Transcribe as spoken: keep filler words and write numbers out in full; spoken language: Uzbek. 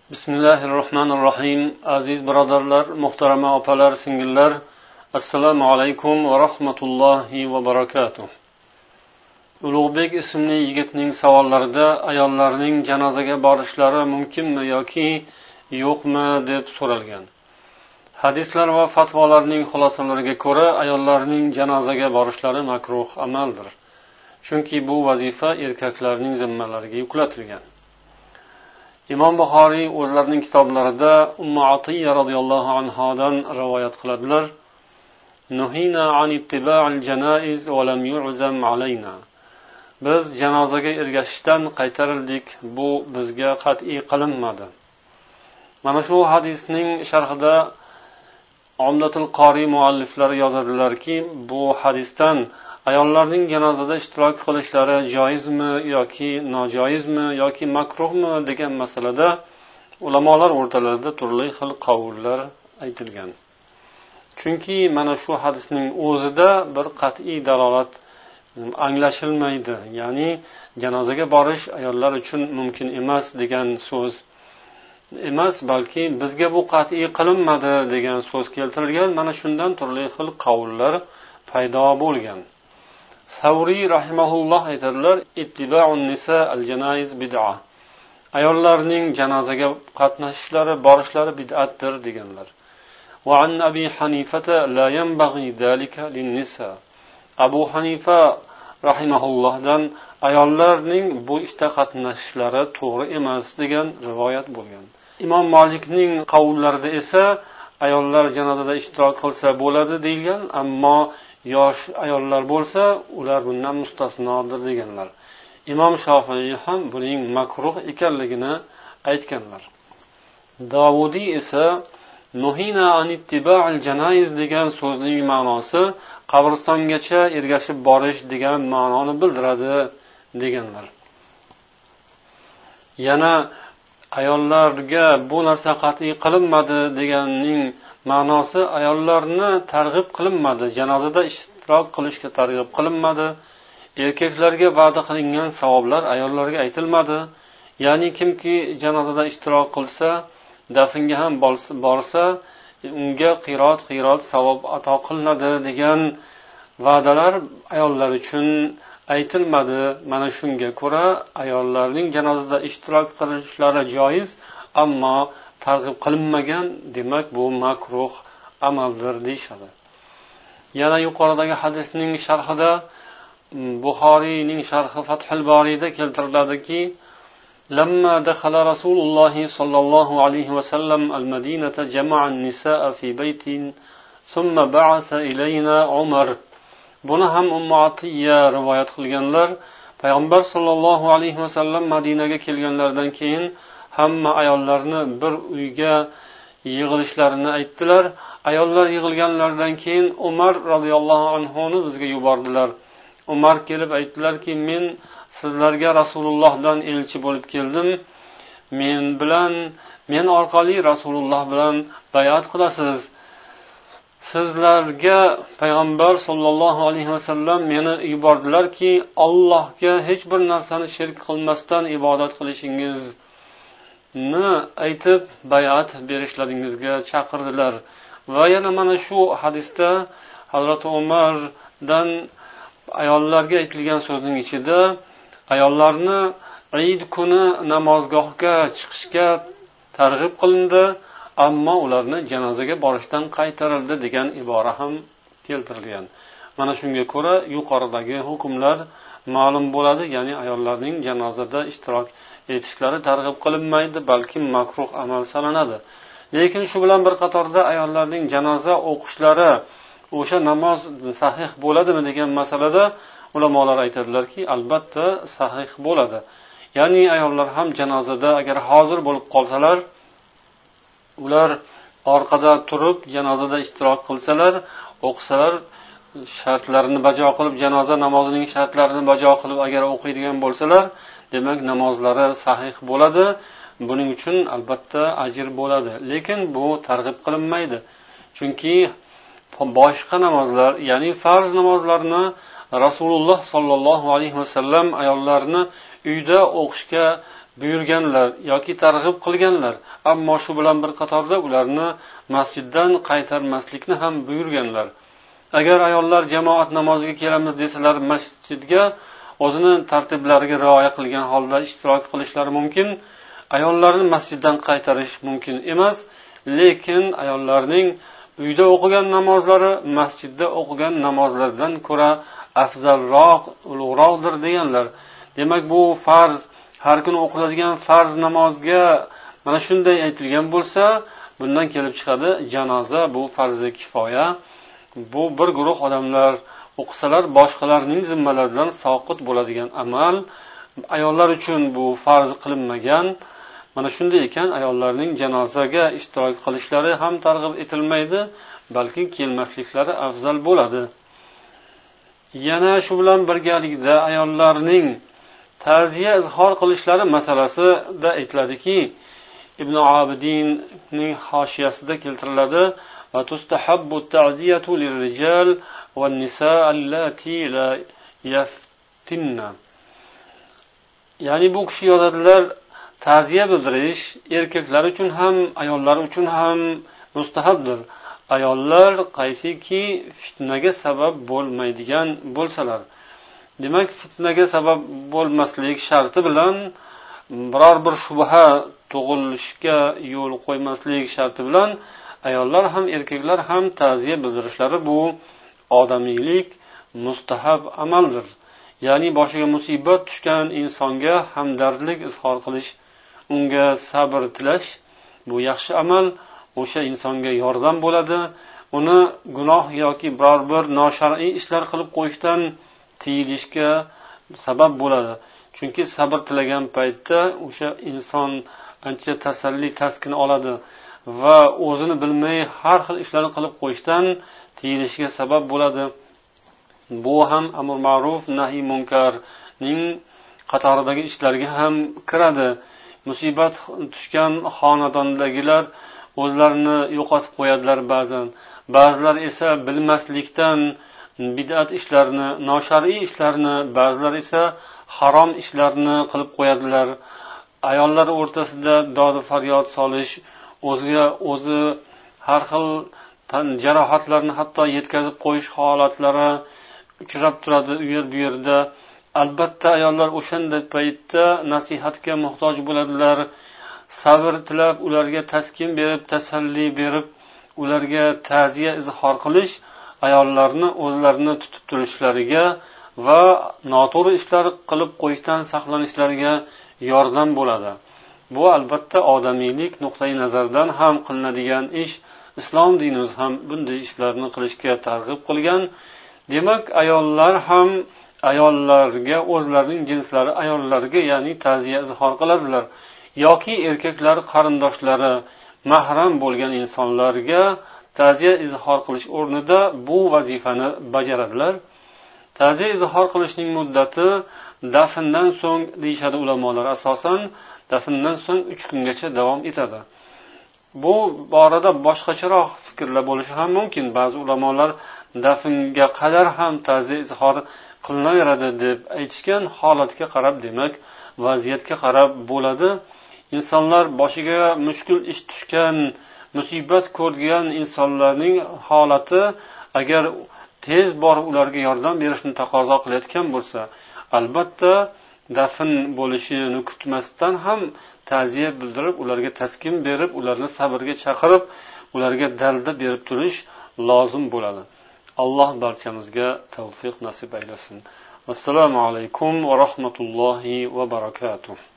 Bismillahirrohmanirrohim. Aziz birodarlar, muhtarama opalar, singillar, assalomu alaykum va rahmatullohi va barakatuh. Ulug'bek ismli yigitning savollarida ayollarning janozaga borishlari mumkinmi yoki yo'qmi deb so'ralgan. Hadislar va fatvolarning xulosalariga ko'ra ayollarning janozaga borishlari makruh amaldir. Chunki bu vazifa erkaklarning zimmalariga yuklatilgan. Imom Buxoriy o'zlarining kitoblarida Ummu Atiyya radhiyallohu anhodan rivoyat qiladilar. Nuhina an ittiba'il janaiz va lam yu'zam alayna. Biz janozaga ergashishdan qaytarildik, bu bizga qat'iy qilinmadi. Mana shu hadisning sharhida Umdatul Qori mualliflari yozadilarki, bu hadisdan ayollarning janozada ishtirok qilishlari joizmi yoki nojoizmi yoki makruhmi degan masalada ulamolar o'rtalarida turli xil qavullar aytilgan. Chunki mana shu hadisning o'zida bir qat'iy dalolat anglashilmaydi. Ya'ni janozaga borish ayollar uchun mumkin emas degan so'z emas, balki bizga bu qat'iy qilinmadi degan so'z keltirilgan. Mana shundan turli xil qavullar paydo bo'lgan. Savri rahimahulloh aytadilar, ittiba'un nisa al-janaiz bid'a. Ayollarning janozaga qatnashishlari, borishlari bid'atdir deganlar. Va an Abi Hanifata la yanbaghi zalika lin-nisa. Abu Hanifa rahimahullohdan ayollarning bu ishda qatnashishlari to'g'ri emas degan rivoyat bo'lgan. Imom Malikning qavullarida esa ayollar janozada ishtirok qilsa bo'ladi deilgan, ammo yosh ayollar bo'lsa, ular bundan mustasnodir deganlar. Imom Shofiy ham buning makruh ekanligini aytganlar. Davudiy esa nuhina an ittiba'il janaiz degan so'zning ma'nosi qabristongacha ergashib borish degan ma'noni bildiradi deganlar. Yana ayollarga bu narsa qat'iy qilinmadi deganning ma'nosi ayollarni targ'ib qilinmadi, janozada ishtirok qilishga targ'ib qilinmadi, erkaklarga va'da qilingan savoblar ayollarga aytilmadi. Ya'ni kimki janozada ishtirok qilsa, dafnga ham borsa, unga qirot qirot savob ato qilinadi degan va'dalar ayollar uchun aytilmadi. Mana shunga ko'ra ayollarning janozada ishtirok qilishlari joiz, ammo targ'ib qilinmagan, demak bu makruh amaldir deyshadi. Yana yuqoridagi hadisning sharhida Buxoriyning sharhi Fathul Boriyda keltiriladiki, lamma dakhala Rasululloh sallallohu alayhi va sallam al-Madinata jama'a an-nisaa fi baytin thumma ba'atha ilayna Umar. Buni ham Ummu Atiyya rivoyat qilganlar. Payg'ambar sallallohu alayhi va sallam Madinaga kelganlaridan keyin hamma ayollarni bir uyga yig'ilishlarini aytdilar. Ayollar yig'ilganlaridan keyin Umar radhiyallohu anhu ni bizga yubordilar. Umar kelib aytdilarki, men sizlarga Rasulullohdan elchi bo'lib keldim. Men bilan, men orqali Rasululloh bilan bay'at qilasiz. Sizlarga payg'ambar sollallohu alayhi vasallam meni yubordilarki, Allohga hech bir narsani shirk qilmasdan ibodat qilishingizni aytib bay'at berishlaringizga chaqirdilar. Va yana mana shu hadisda Hazrat Umardan ayollarga aytilgan so'zning ichida ayollarni Eid kuni namozgohga chiqishga targ'ib qilindi, ammo ularni janozaga borishdan qaytarildi degan ibora ham keltirilgan. Mana shunga ko'ra yuqoridagi hukmlar ma'lum bo'ladi, ya'ni ayollarning janozada ishtirok etishlari targ'ib qilinmaydi, balki makruh amal sanaladi. Lekin shu bilan bir qatorda ayollarning janoza o'qishlari, o'sha namoz sahih bo'ladimi degan masalada ulamolar aytadilarki, albatta sahih bo'ladi. Ya'ni ayollar ham janozada agar hozir bo'lib qolsalar, ular orqada turib janozada ishtirok qilsalar, o'qisalar, shartlarini bajo qilib, janoza namozining shartlarini bajo qilib agar o'qiydigan bo'lsalar, demak namozlari sahih bo'ladi. Buning uchun albatta ajr bo'ladi. Lekin bu targ'ib qilinmaydi. Chunki boshqa namozlar, ya'ni farz namozlarni Rasululloh sollallohu alayhi vasallam ayollarni uyda o'qishga buyurganlar yoki targ'ib qilganlar, ammo shu bilan bir qatorda ularni masjiddan qaytarmaslikni ham buyurganlar. Agar ayollar jamoat namoziga kelamiz desalar, masjidga o'zini tartiblariga rioya qilgan holda ishtirok qilishlari mumkin. Ayollarni masjiddan qaytarish mumkin emas, lekin ayollarning uyda o'qigan namozlari masjidda o'qigan namozlardan ko'ra afzalroq, ulug'roqdir deganlar. Demak, bu farz, har kuni o'qiladigan farz namozga mana shunday aytilgan bo'lsa, bundan kelib chiqadi, janoza bu farzi kifoya. Bu bir guruh odamlar o'qisalar boshqalarning zimmalaridan soqit bo'ladigan amal. Ayollar uchun bu farz qilinmagan. Mana shunday ekan, ayollarning janozaga ishtirok qilishlari ham targ'ib etilmaydi, balki kelmasliklari afzal bo'ladi. Yana shu bilan birgalikda ayollarning ta'ziya izhor qilishlari masalasida aytiladiki, Ibn Abidinning hoshiyasida keltiriladi: "Va tustahabbu ta'ziyatu lirrijal wan nisaa allati la yaftinna." Ya'ni bu kishi yozadilar, ta'ziya bildirish erkaklar uchun ham, ayollar uchun ham mustahabdir. Ayollar qaysiki fitnaga sabab bo'lmaydigan bo'lsalar. Demak, fitnaga sabab bo'lmaslik sharti bilan biror bir shubha tug'ilishiga yo'l qo'ymaslik sharti bilan ayollar ham erkaklar ham ta'ziya bildirishlari bu odamiylik, mustahab amaldir. Ya'ni boshiga musibat tushgan insonga hamdardlik izhor qilish, unga sabr tilash bu yaxshi amal. O'sha insonga yordam bo'ladi, uni gunoh yoki biror bir noshar'iy ishlar qilib qo'yishdan tiyilishga sabab bo'ladi. Chunki sabr tilagan paytda o'sha inson ancha tasalli, taskin oladi va o'zini bilmay har xil ishlarni qilib qo'yishdan tiyilishiga sabab bo'ladi. Bu ham amr ma'ruf, nahiy munkarning qatoridagi ishlarga ham kiradi. Musibat tushgan xonadondagilar o'zlarini yo'qotib qo'yadilar ba'zan. Ba'zilar esa bilmaslikdan bid'at ishlarni, noshar'iy ishlarni, ba'zilar esa harom ishlarni qilib qo'yadilar. Ayollar o'rtasida dod faryod solish, o'ziga o'zi har xil tan jarohatlarni hatto yetkazib qo'yish holatlari uchrab turadi u yer bu yerda. Albatta ayollar o'shanda paytda nasihatga muhtoj bo'ladilar. Sabr tilab, ularga taskin berib, tasalli berib, ularga ta'ziya izhor qilish ayollarni o'zlarini tutib turishlariga va noto'g'ri ishlar qilib qo'yishdan saqlanishlariga yordam bo'ladi. Bu albatta odamiylik nuqtai nazaridan ham qilinadigan ish. Islom dinimiz ham bunday ishlarni qilishga targ'ib qilgan. Demak, ayollar ham ayollarga, o'zlarining jinslari ayollarga, ya'ni ta'ziya izhor qiladilar. Yoki erkaklar qarindoshlari, mahram bo'lgan insonlarga ta'ziya izhor qilish o'rnida bu vazifani bajaradilar. Ta'ziya izhor qilishning muddati dafndan so'ng deyshadi ulamolar, asosan dafndan so'ng uch kungacha davom etadi. Bu borada boshqacharoq fikrlar bo'lishi ham mumkin. Ba'zi ulamolar dafnga qadar ham ta'ziya izhor qilinaveradi deb aytishgan. Holatga qarab, demak, vaziyatga qarab bo'ladi. Insonlar boshiga mushkul ish tushgan, musibat ko'rgan insonlarning holati agar tez borib ularga yordam berishni taqozo qilayotgan bo'lsa, albatta dafn bo'lishini kutmasdan ham ta'ziya bildirib, ularga taskin berib, ularni sabrga chaqirib, ularga dalda berib turish lozim bo'ladi. Alloh barchamizga tavfiq nasib aylasin. Assalomu alaykum va rahmatullohi va barakatuh.